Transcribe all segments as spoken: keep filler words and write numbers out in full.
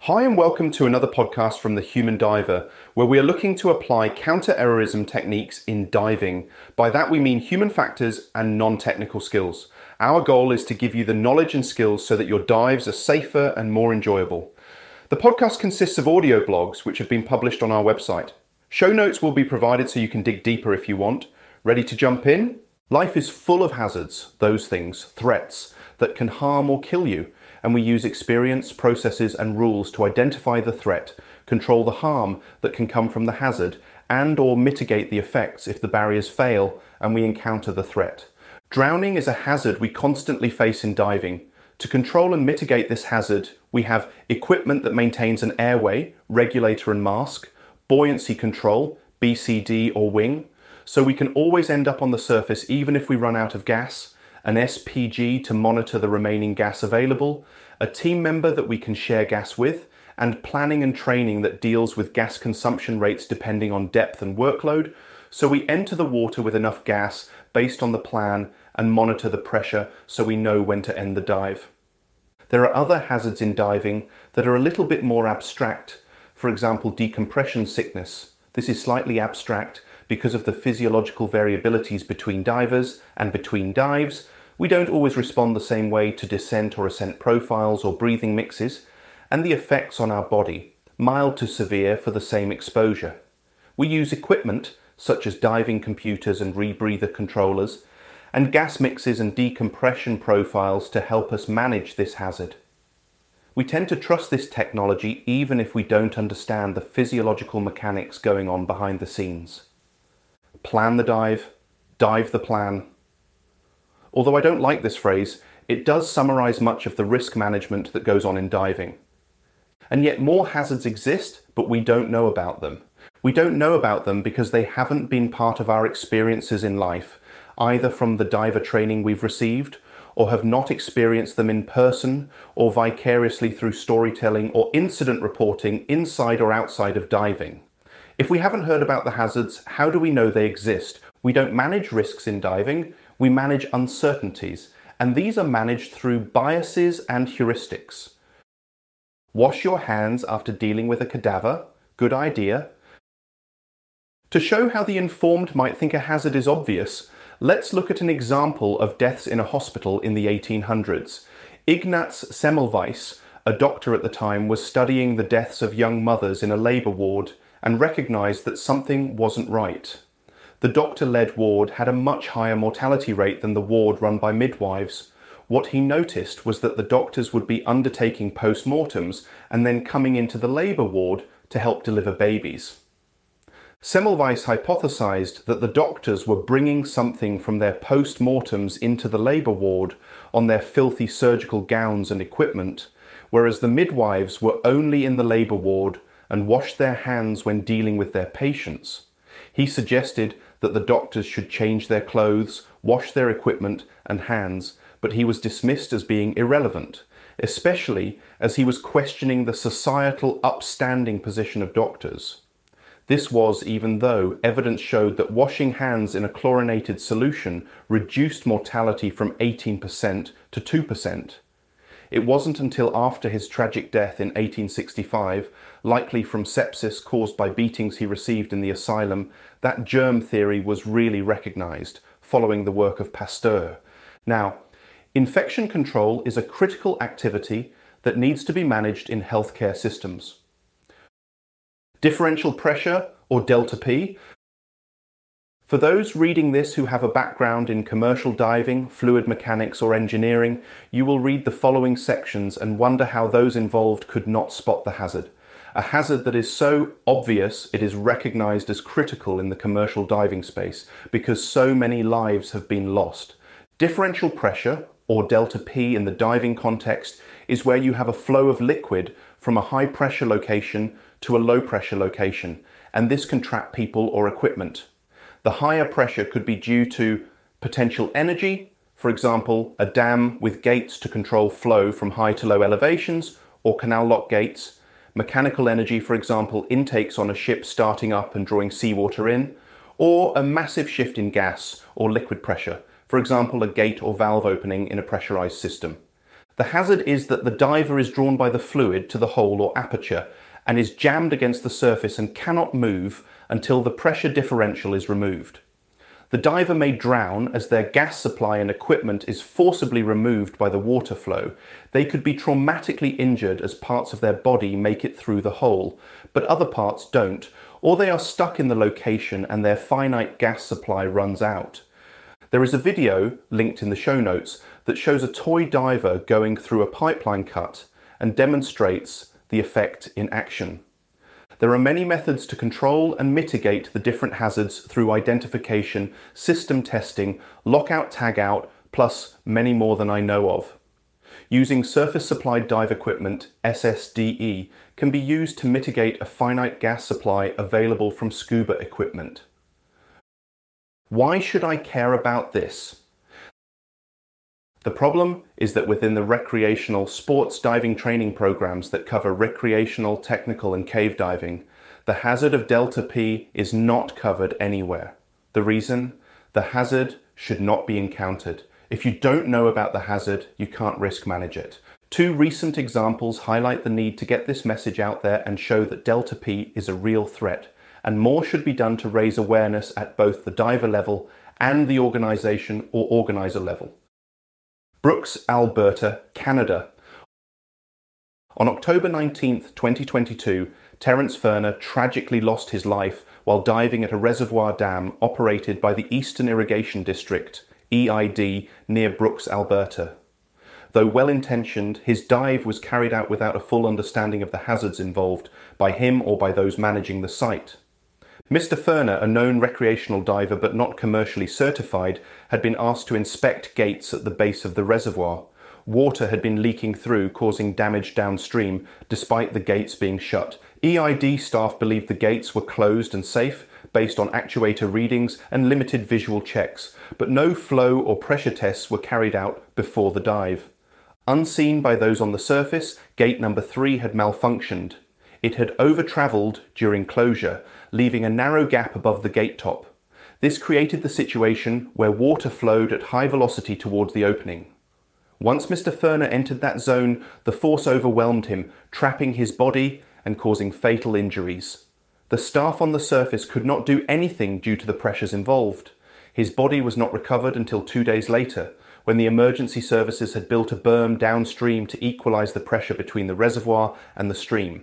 Hi and welcome to another podcast from The Human Diver, where we are looking to apply counter-errorism techniques in diving. By that we mean human factors and non-technical skills. Our goal is to give you the knowledge and skills so that your dives are safer and more enjoyable. The podcast consists of audio blogs which have been published on our website. Show notes will be provided so you can dig deeper if you want. Ready to jump in? Life is full of hazards, those things, threats, that can harm or kill you. And we use experience, processes and rules to identify the threat, control the harm that can come from the hazard, and or mitigate the effects if the barriers fail and we encounter the threat. Drowning is a hazard we constantly face in diving. To control and mitigate this hazard, we have equipment that maintains an airway, regulator and mask, buoyancy control, B C D or wing, so we can always end up on the surface even if we run out of gas, an S P G to monitor the remaining gas available, a team member that we can share gas with, and planning and training that deals with gas consumption rates depending on depth and workload, so we enter the water with enough gas based on the plan and monitor the pressure so we know when to end the dive. There are other hazards in diving that are a little bit more abstract, for example decompression sickness. This is slightly abstract because of the physiological variabilities between divers and between dives. We don't always respond the same way to descent or ascent profiles or breathing mixes, and the effects on our body, mild to severe for the same exposure. We use equipment such as diving computers and rebreather controllers, and gas mixes and decompression profiles to help us manage this hazard. We tend to trust this technology even if we don't understand the physiological mechanics going on behind the scenes. Plan the dive, dive the plan. Although I don't like this phrase, it does summarize much of the risk management that goes on in diving. And yet more hazards exist, but we don't know about them. We don't know about them because they haven't been part of our experiences in life, either from the diver training we've received, or have not experienced them in person, or vicariously through storytelling or incident reporting inside or outside of diving. If we haven't heard about the hazards, how do we know they exist? We don't manage risks in diving, we manage uncertainties, and these are managed through biases and heuristics. Wash your hands after dealing with a cadaver, good idea. To show how the informed might think a hazard is obvious, let's look at an example of deaths in a hospital in the eighteen hundreds. Ignaz Semmelweis, a doctor at the time, was studying the deaths of young mothers in a labour ward and recognised that something wasn't right. The doctor-led ward had a much higher mortality rate than the ward run by midwives. What he noticed was that the doctors would be undertaking post-mortems and then coming into the labour ward to help deliver babies. Semmelweis hypothesised that the doctors were bringing something from their post-mortems into the labour ward on their filthy surgical gowns and equipment, whereas the midwives were only in the labour ward and washed their hands when dealing with their patients. He suggested that the doctors should change their clothes, wash their equipment and hands, but he was dismissed as being irrelevant, especially as he was questioning the societal upstanding position of doctors. This was even though evidence showed that washing hands in a chlorinated solution reduced mortality from eighteen percent to two percent. It wasn't until after his tragic death in eighteen sixty-five, likely from sepsis caused by beatings he received in the asylum, that germ theory was really recognised, following the work of Pasteur. Now, infection control is a critical activity that needs to be managed in healthcare systems. Differential pressure, or delta P. For those reading this who have a background in commercial diving, fluid mechanics or engineering, you will read the following sections and wonder how those involved could not spot the hazard. A hazard that is so obvious it is recognised as critical in the commercial diving space because so many lives have been lost. Differential pressure, or delta P in the diving context, is where you have a flow of liquid from a high pressure location to a low pressure location, and this can trap people or equipment. The higher pressure could be due to potential energy, for example, a dam with gates to control flow from high to low elevations, or canal lock gates, mechanical energy, for example, intakes on a ship starting up and drawing seawater in, or a massive shift in gas or liquid pressure, for example, a gate or valve opening in a pressurized system. The hazard is that the diver is drawn by the fluid to the hole or aperture and is jammed against the surface and cannot move until the pressure differential is removed. The diver may drown as their gas supply and equipment is forcibly removed by the water flow. They could be traumatically injured as parts of their body make it through the hole, but other parts don't, or they are stuck in the location and their finite gas supply runs out. There is a video, linked in the show notes, that shows a toy diver going through a pipeline cut and demonstrates the effect in action. There are many methods to control and mitigate the different hazards through identification, system testing, lockout tagout, plus many more than I know of. Using surface supplied dive equipment, S S D E, can be used to mitigate a finite gas supply available from scuba equipment. Why should I care about this? The problem is that within the recreational sports diving training programs that cover recreational, technical and cave diving, the hazard of delta P is not covered anywhere. The reason? The hazard should not be encountered. If you don't know about the hazard, you can't risk manage it. Two recent examples highlight the need to get this message out there and show that delta P is a real threat, and more should be done to raise awareness at both the diver level and the organisation or organiser level. Brooks, Alberta, Canada. On October nineteenth, twenty twenty-two, Terence Ferner tragically lost his life while diving at a reservoir dam operated by the Eastern Irrigation District, E I D, near Brooks, Alberta. Though well-intentioned, his dive was carried out without a full understanding of the hazards involved by him or by those managing the site. Mister Ferner, a known recreational diver but not commercially certified, had been asked to inspect gates at the base of the reservoir. Water had been leaking through, causing damage downstream, despite the gates being shut. E I D staff believed the gates were closed and safe, based on actuator readings and limited visual checks, but no flow or pressure tests were carried out before the dive. Unseen by those on the surface, gate number three had malfunctioned. It had over-travelled during closure, leaving a narrow gap above the gate top. This created the situation where water flowed at high velocity towards the opening. Once Mister Ferner entered that zone, the force overwhelmed him, trapping his body and causing fatal injuries. The staff on the surface could not do anything due to the pressures involved. His body was not recovered until two days later, when the emergency services had built a berm downstream to equalise the pressure between the reservoir and the stream.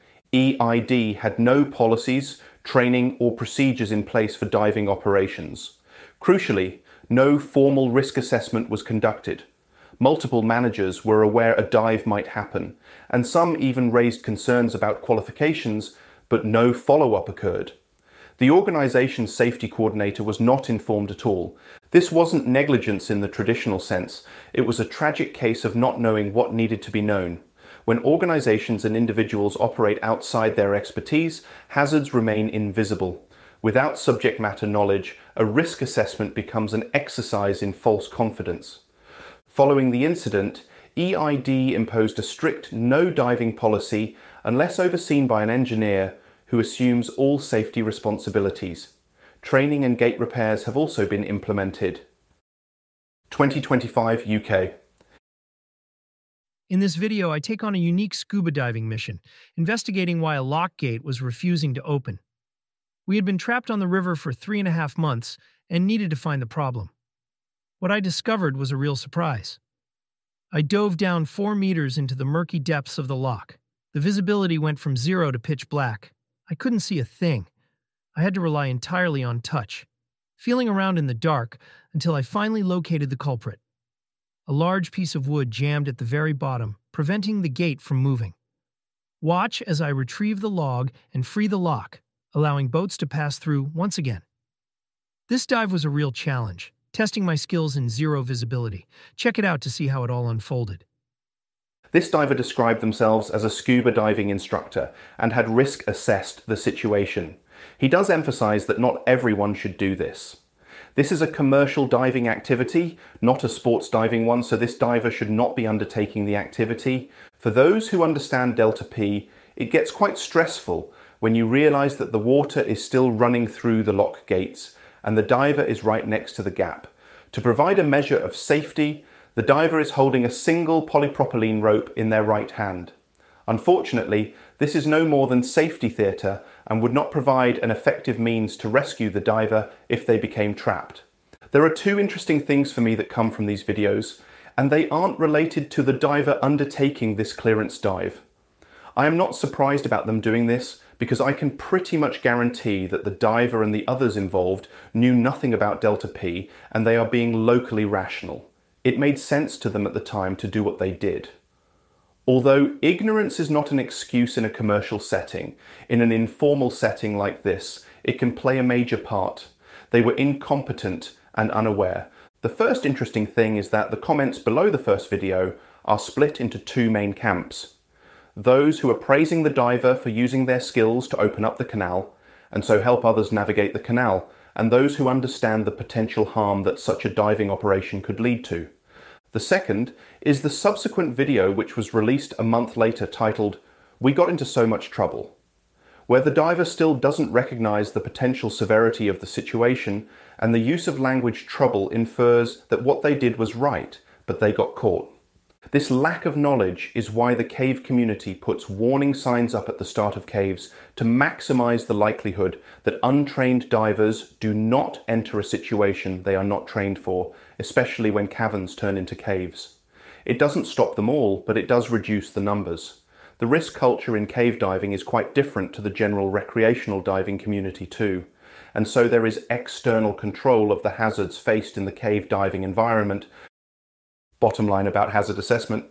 E I D had no policies, training or procedures in place for diving operations. Crucially, no formal risk assessment was conducted. Multiple managers were aware a dive might happen, and some even raised concerns about qualifications, but no follow-up occurred. The organisation's safety coordinator was not informed at all. This wasn't negligence in the traditional sense, it was a tragic case of not knowing what needed to be known. When organisations and individuals operate outside their expertise, hazards remain invisible. Without subject matter knowledge, a risk assessment becomes an exercise in false confidence. Following the incident, E I D imposed a strict no diving policy unless overseen by an engineer who assumes all safety responsibilities. Training and gate repairs have also been implemented. twenty twenty-five U K. In this video, I take on a unique scuba diving mission, investigating why a lock gate was refusing to open. We had been trapped on the river for three and a half months and needed to find the problem. What I discovered was a real surprise. I dove down four meters into the murky depths of the lock. The visibility went from zero to pitch black. I couldn't see a thing. I had to rely entirely on touch, feeling around in the dark until I finally located the culprit. A large piece of wood jammed at the very bottom, preventing the gate from moving. Watch as I retrieve the log and free the lock, allowing boats to pass through once again. This dive was a real challenge, testing my skills in zero visibility. Check it out to see how it all unfolded. This diver described themselves as a scuba diving instructor and had risk assessed the situation. He does emphasize that not everyone should do this. This is a commercial diving activity, not a sports diving one, so this diver should not be undertaking the activity. For those who understand delta P, it gets quite stressful when you realize that the water is still running through the lock gates and the diver is right next to the gap. To provide a measure of safety, The diver is holding a single polypropylene rope in their right hand. Unfortunately, this is no more than safety theatre and would not provide an effective means to rescue the diver if they became trapped. There are two interesting things for me that come from these videos, and they aren't related to the diver undertaking this clearance dive. I am not surprised about them doing this because I can pretty much guarantee that the diver and the others involved knew nothing about Delta P and they are being locally rational. It made sense to them at the time to do what they did. Although ignorance is not an excuse in a commercial setting, in an informal setting like this, it can play a major part. They were incompetent and unaware. The first interesting thing is that the comments below the first video are split into two main camps. Those who are praising the diver for using their skills to open up the canal, and so help others navigate the canal, and those who understand the potential harm that such a diving operation could lead to. The second is the subsequent video which was released a month later titled, "We Got Into So Much Trouble," where the diver still doesn't recognise the potential severity of the situation, and the use of language trouble infers that what they did was right, but they got caught. This lack of knowledge is why the cave community puts warning signs up at the start of caves to maximise the likelihood that untrained divers do not enter a situation they are not trained for, especially when caverns turn into caves. It doesn't stop them all, but it does reduce the numbers. The risk culture in cave diving is quite different to the general recreational diving community too, and so there is external control of the hazards faced in the cave diving environment. Bottom line about hazard assessment: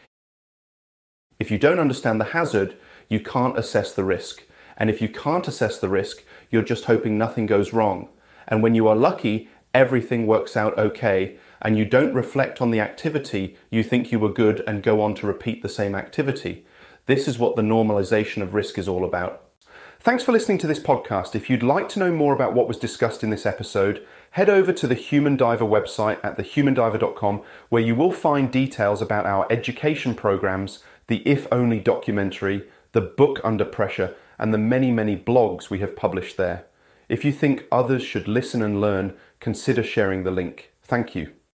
if you don't understand the hazard, you can't assess the risk. And if you can't assess the risk, you're just hoping nothing goes wrong. And when you are lucky, everything works out okay, and you don't reflect on the activity, you think you were good and go on to repeat the same activity. This is what the normalization of risk is all about. Thanks for listening to this podcast. If you'd like to know more about what was discussed in this episode, head over to the Human Diver website at the human diver dot com, where you will find details about our education programs, the If Only documentary, the book Under Pressure, and the many, many blogs we have published there. If you think others should listen and learn, consider sharing the link. Thank you.